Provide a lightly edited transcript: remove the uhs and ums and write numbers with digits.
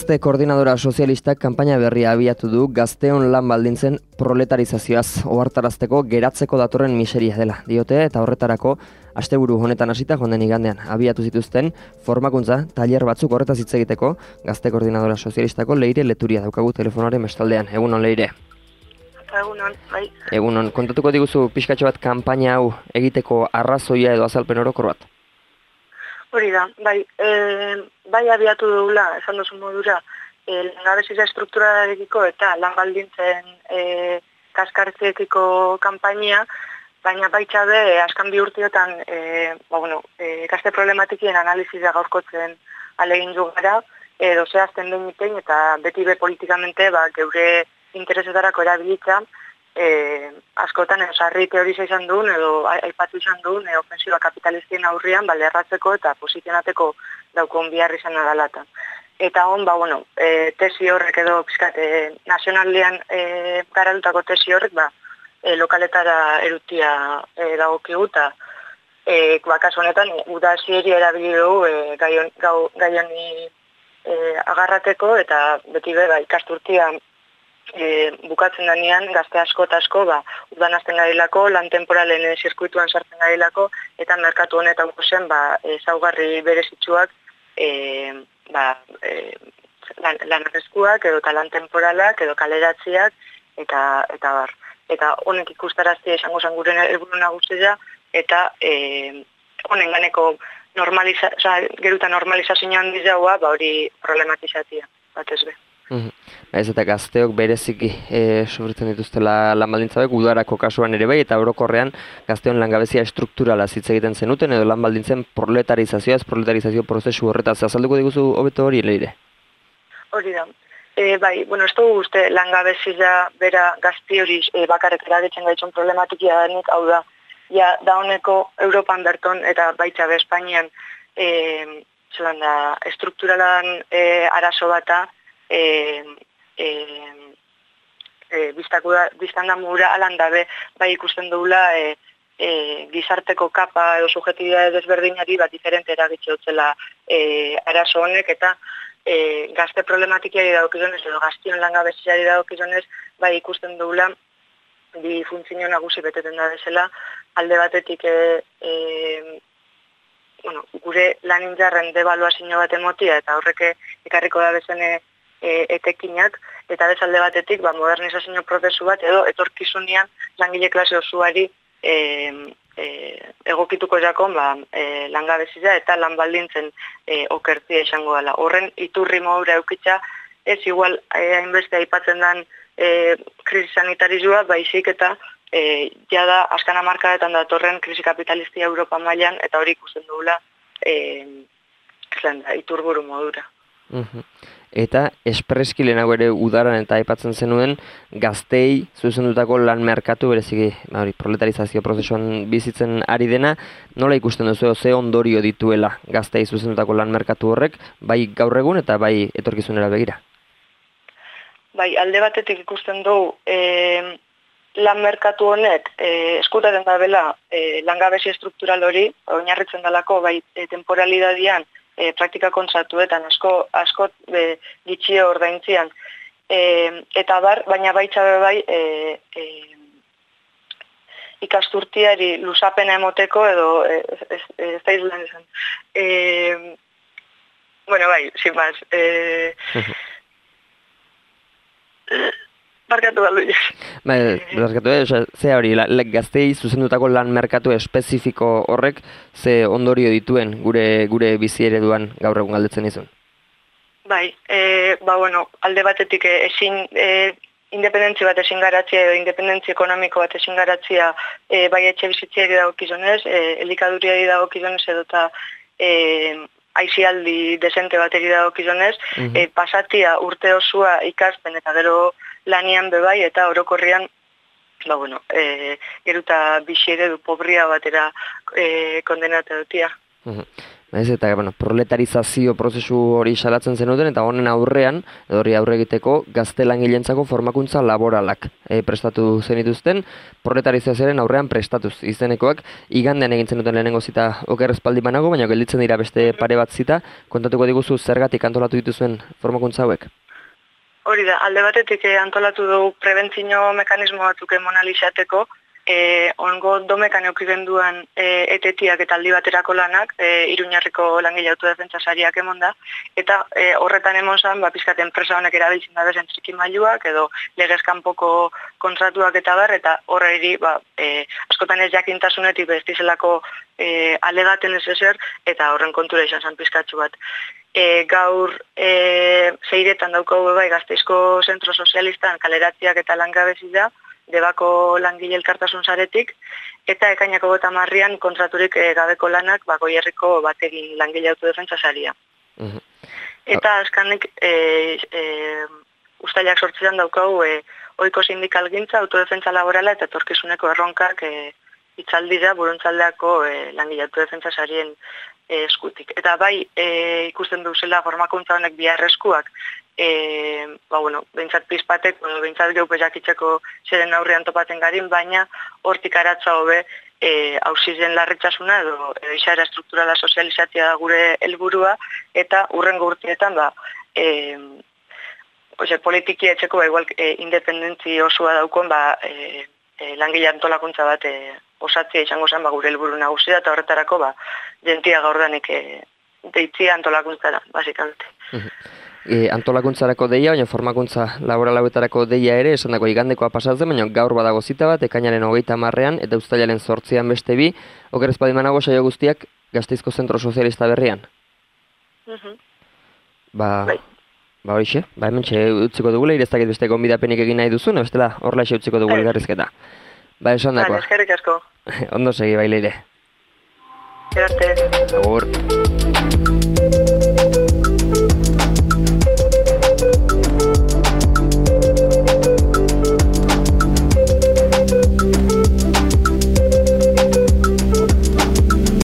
Gazte Koordinadora Sozialistak kanpaina berria abiatu du gazteon lan baldintzen proletarizazioaz ohartarazteko geratzeko datorren miseria dela. Diote eta horretarako asteburu honetan hasita joan den igandean abiatu zituzten formakuntza tailer batzuk horretaz hitz egiteko Gazte Koordinadora Sozialistako Leire Leturia daukagu telefonaren bestaldean. Egunon, Leire. Egunon, bai. Egunon, kontatuko diguzu pixkatxo bat kanpaina hau egiteko arrazoia edo azalpen orokor bat? Hori da, bai abiatu dugula, esan duzu modura, langabezia estrukturarekiko eta lan baldintzen kaskartzeekiko kanpainia, baina baitxabe askan bi urteotan gazte problematikien analizia gaurkotzen alegin du gara, edo zehazten behin eta beti be politikamente geure interesetarako erabilitza, askotan sarri teoriza izan duen edo aipatu izan duen ofensiba kapitalistien aurrian lerratzeko eta posizionateko daukon bihar izan adalata. Eta tesi horrek edo pizkat nazionaldean garatutako tesi horrek lokaletara erutia dagokigu eta kasu honetan uda hasieri erabili dugu gai honi agarrateko eta beti ikasturtia bukatzen denean gazte asko eta asko udan hasten garilako, lan temporalen zirkuituan sartzen garilako eta merkatu honetan zen ezaugarri berezitsuak lan arriskuak edo lan temporalak edo kaleratziak eta bar. Eta honek ikustaraztia izango zen gure helburu nagusia eta honen ganeko geruta normalizazio handiz dagoa hori problematizatia batez be. Ez eta gazteok bereziki sofritzen dituztela lan baldintzak udarako kasuan ere bai eta orokorrean gazteon langabezia estrukturala hitz egiten zenuten edo lan baldintzen proletarizazio prozesu horretaz azalduko diguzu hobeto hori, Leire? Hori da. Ez dugu uste langabezia bera gazti hori bakarrik eragitzen gaitzun problematikia denik, hau da, da honeko Europan berton eta baitxabe Espainian estrukturalan arazo bata biztan da mura alan dabe ikusten dugula gizarteko kapa edo subjetibidade desberdinari diferente eragitxe dutzela arazo honek eta gazte problematikiari dagokizunez edo gaztion langabeziari dagokizunez ikusten dugula bi funtzio nagusi beteten da bezala alde batetik gure lan indarren debaluazio bat emotia eta horrek ekarriko da bezene etekinak, eta bezalde batetik modernizazio prozesu bat edo etorkizunean langile klase osoari egokituko jakon langabezia eta lan baldintzen okertzia izango dela. Horren iturri modura eukitza ez igual hainbeste aipatzen den krisi sanitarizua, baizik eta jada azkan hamarkadetan datorren krisi kapitalistia Europa mailan eta hori ikusten dugula iturburu modura. Eta espreski lehenago ere udaran eta aipatzen zenuen gaztei zuzendutako lan merkatu bereziki proletarizazio prozesuan bizitzen ari dena, nola ikusten duzu ze ondorio dituela gaztei zuzendutako lan merkatu horrek, bai gaur egun eta bai etorkizunera begira? Alde batetik ikusten dugu lan merkatu honek eskutaten da bela langabezi estruktural hori, oinarritzen dalako temporalidadian praktika kontratuetan asko gitxio ordaintzian eta baina baitxabe ikasturtiari luzapena emoteko edo ez da izan izan. Sin más. Barkatu balduiz. Ze hori, gaztei zuzendutako lan merkatu espezifiko horrek ze ondorio dituen gure bizi ereduan gaur egun galdetzen izun? Alde batetik ezin independentzia bat ezin garatzia edo independentzia ekonomiko bat ezin garatzia bai etxe bizitziari dagokizunez, elikaduriari dagokizunez edo eta aizialdi desente bateri dagokizunez, pasatia urte osua ikasten eta gero lanian bebai eta orokorrian geruta bizi eredu pobria batera kondenatu dutia. Ez, eta proletarizazio prozesu hori salatzen zenuten, eta honen aurrean, edo hori aurre egiteko, gazte langilentzako formakuntza laboralak prestatu zenituzten, proletarizazioaren aurrean prestatuz izenekoak, igandean egin zenuten lehenengo zita oker espaldi banago, baina gelditzen dira beste pare bat zita, kontatuko diguzu zergatik antolatu dituzuen formakuntza hauek? Hori da, alde batetik antolatu dugu prebentzio mekanismo batzuk monalizateko, ongo domekan eukiren duan etetiak eta aldi baterako lanak, Iruñarriko langile autodefentsa sariak emon da, eta horretan emon zan, pizkat enpresa honek erabiltzen da bezen trikimailuak, edo legezkanpoko kontratuak eta bar, eta horreri askotan ez jakintasunetik bestizelako alegaten ez ezer, eta horren kontura izan zan pizkatxu bat. Gaur zeiretan daukagu bai Gasteizko Zentro Sozialistan kaleratziak eta langabezia, Debako langile elkartasun saretik, eta ekainako 30an kontraturik gabeko lanak Goierriko bategin langile autodefentsa saria. Eta azkanik ustailak sortzean daukagu ohiko sindikalgintza, autodefentsa laborala eta etorkizuneko erronkak hitzaldira buruntzaldeako langile autodefentsa sarien eskutik. Eta bai ikusten duzela formakuntza honek biharrezkuak, behintzat pizpatek, behintzat geupez jakitzeko zeren aurrean topaten garin, baina hortik aratza hobe hausizen larritasuna edo izaera strukturala sozializatzea da gure helburua, eta hurrengo urteetan politiki etxeko igual independentzi osoa daukon langile antolakuntza bat osatzea izango zen gure helburu nagusia, eta horretarako jentia gaurdanik deitzia antolakuntzara, basikamente. Antolakuntzarako deia, baina formakuntza laboral hauetarako deia ere, esan dago igandekoa pasatzen, baina gaur badago zita bat, ekainaren 30an eta uztailaren 8an beste bi, oker espadimanago saio guztiak Gasteizko Zentro Sozialista berrian. Horixe, hementxe utziko dugula, ireztakit beste gonbidapenik egin nahi duzun, bestela horrela utziko dugu elgarrizketa. Esan dakoa. Eskerrik asko. Ondo segi, Leire. Gerarte. Agur.